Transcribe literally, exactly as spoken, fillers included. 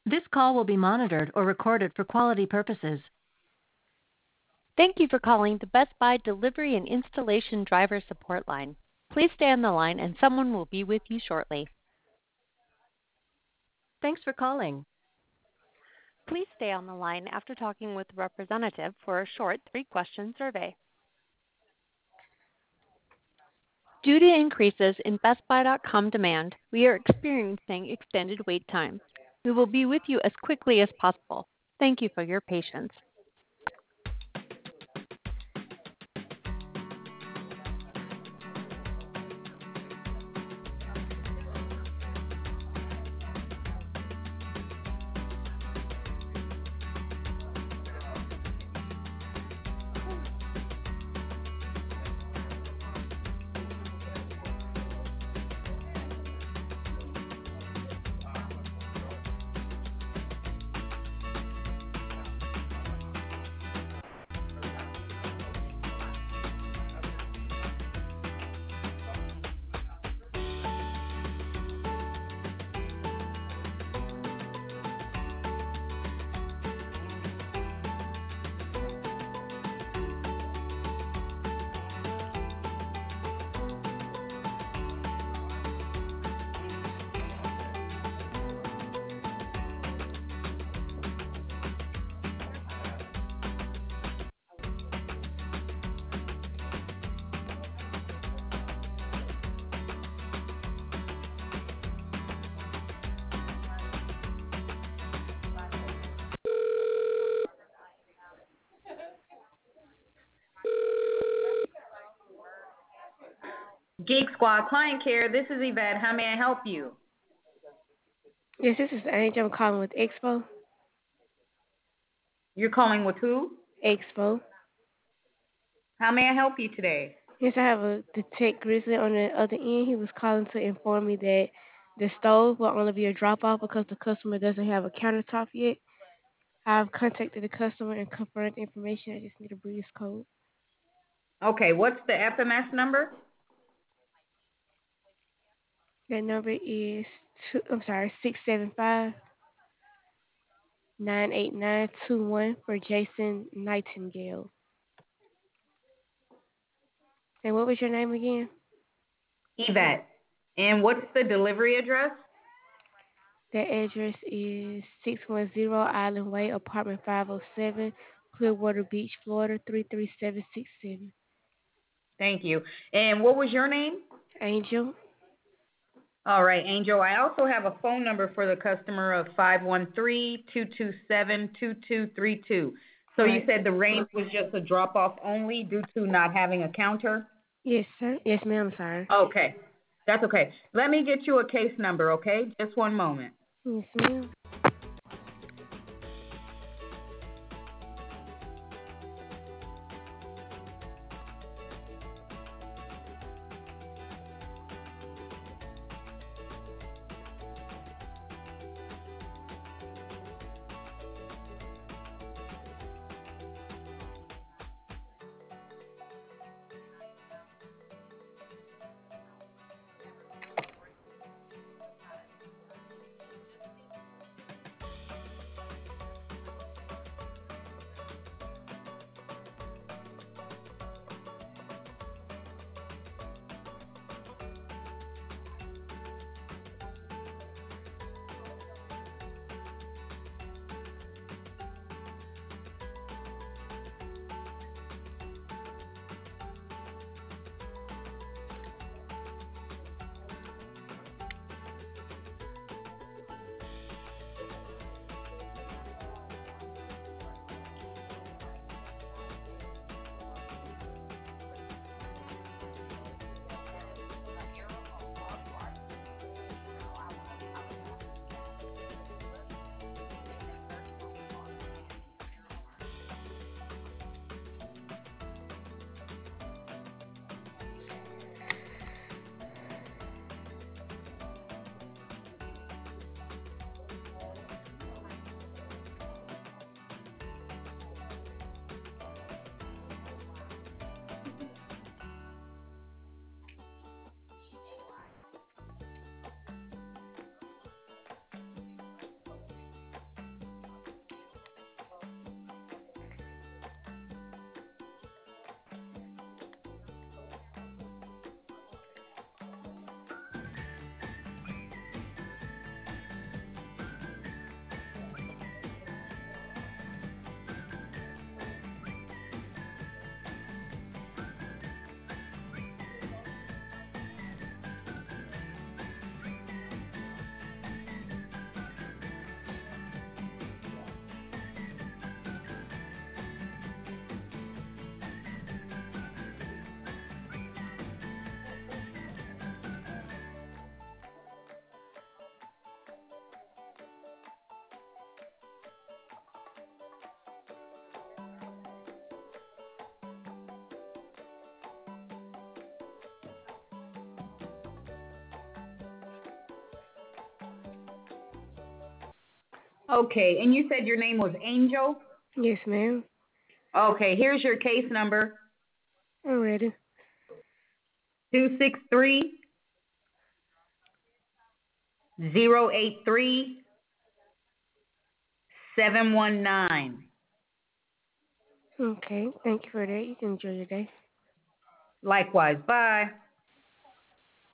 This call will be monitored or recorded for quality purposes. Thank you for calling the Best Buy Delivery and Installation Driver Support Line. Please stay on the line and someone will be with you shortly. Thanks for calling. Please stay on the line after talking with a representative for a short three-question survey. Due to increases in Best Buy dot com demand, we are experiencing extended wait times. We will be with you as quickly as possible. Thank you for your patience. Geek Squad Client Care, this is Yvette. How may I help you? Yes, this is Angel. I'm calling with Expo. You're calling with who? Expo. How may I help you today? Yes, I have a the tech grizzly on the other end. He was calling to inform me that the stove will only be a drop off because the customer doesn't have a countertop yet. I've contacted the customer and confirmed the information. I just need a breeze code. Okay, what's the F M S number? That number is two, I'm sorry, six seven five nine eight nine two one for Jason Nightingale. And what was your name again? Yvette. And what's the delivery address? That address is six one zero Island Way, apartment five oh seven, Clearwater Beach, Florida three three seven six seven. Thank you. And what was your name? Angel. All right, Angel. I also have a phone number for the customer of five one three, two two seven, two two three two. So Right. you said the range was just a drop-off only due to not having a counter? Yes, sir. Yes, ma'am. Sorry. Okay. That's okay. Let me get you a case number, okay? Just one moment. Yes, ma'am. Okay, and you said your name was Angel? Yes, ma'am. Okay, here's your case number, I'm ready. two six three, zero eight three, seven one nine. Okay, thank you for that. You can enjoy your day. Likewise, bye.